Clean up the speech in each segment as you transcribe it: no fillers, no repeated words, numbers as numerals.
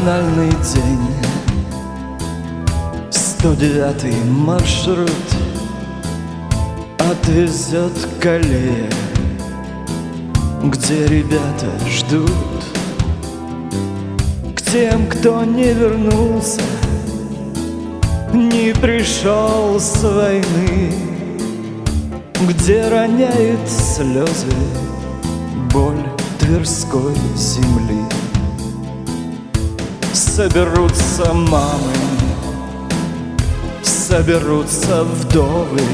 Финальный день, 109-й маршрут отвезет к аллее, где ребята ждут. К тем, кто не вернулся, не пришел с войны, где роняет слезы боль Тверской земли. Соберутся мамы, соберутся вдовы,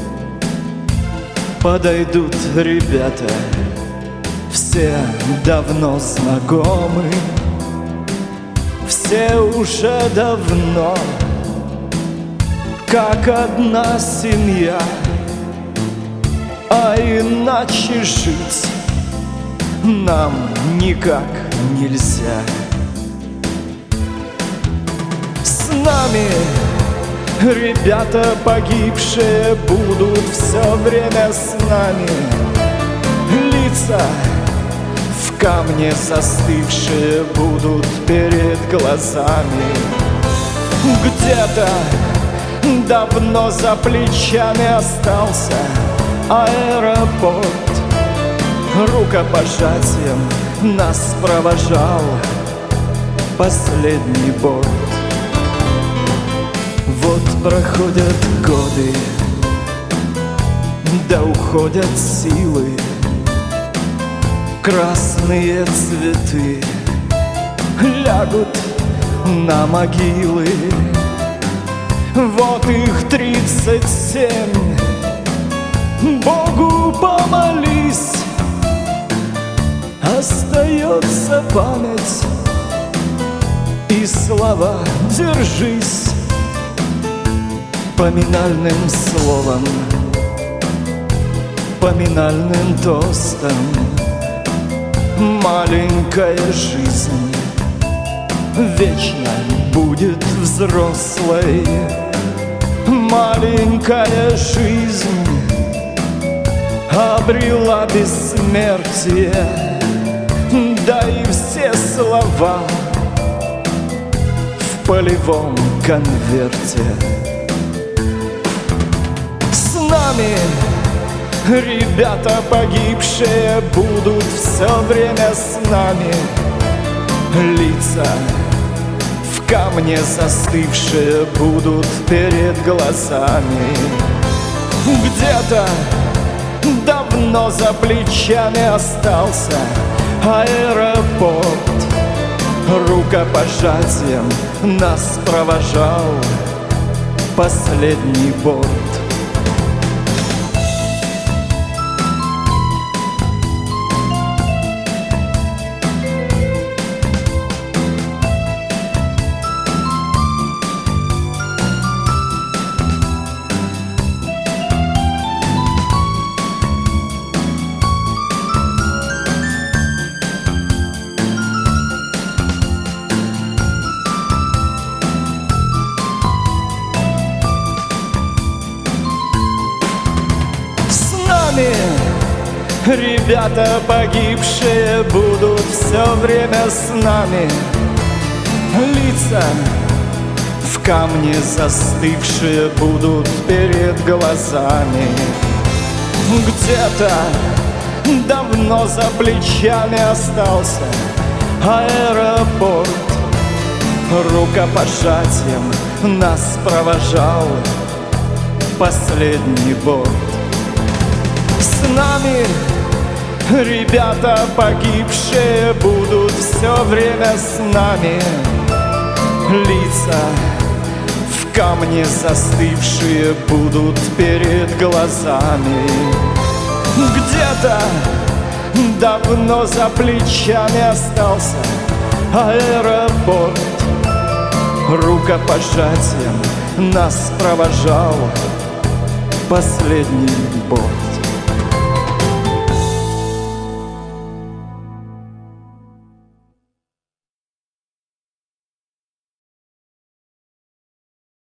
подойдут ребята, все давно знакомы, все уже давно как одна семья, а иначе жить нам никак нельзя. С нами ребята погибшие будут все время с нами. Лица в камне застывшие будут перед глазами. Где-то давно за плечами остался аэропорт, рукопожатием нас провожал последний борт. Вот проходят годы, да уходят силы, красные цветы лягут на могилы. Вот их 37, Богу помолись, остается память и слова «держись». Поминальным словом, поминальным тостом маленькая жизнь вечно будет взрослой. Маленькая жизнь обрела бессмертие, да и все слова в полевом конверте. С нами ребята погибшие будут все время с нами. Лица в камне застывшие будут перед глазами. Где-то давно за плечами остался аэропорт, рукопожатием нас провожал последний борт. Ребята погибшие будут все время с нами. Лица в камне застывшие будут перед глазами. Где-то давно за плечами остался аэропорт, рукопожатием нас провожал последний борт. С нами ребята погибшие будут все время с нами. Лица в камне застывшие будут перед глазами. Где-то давно за плечами остался аэропорт, рукопожатием нас провожал последний борт.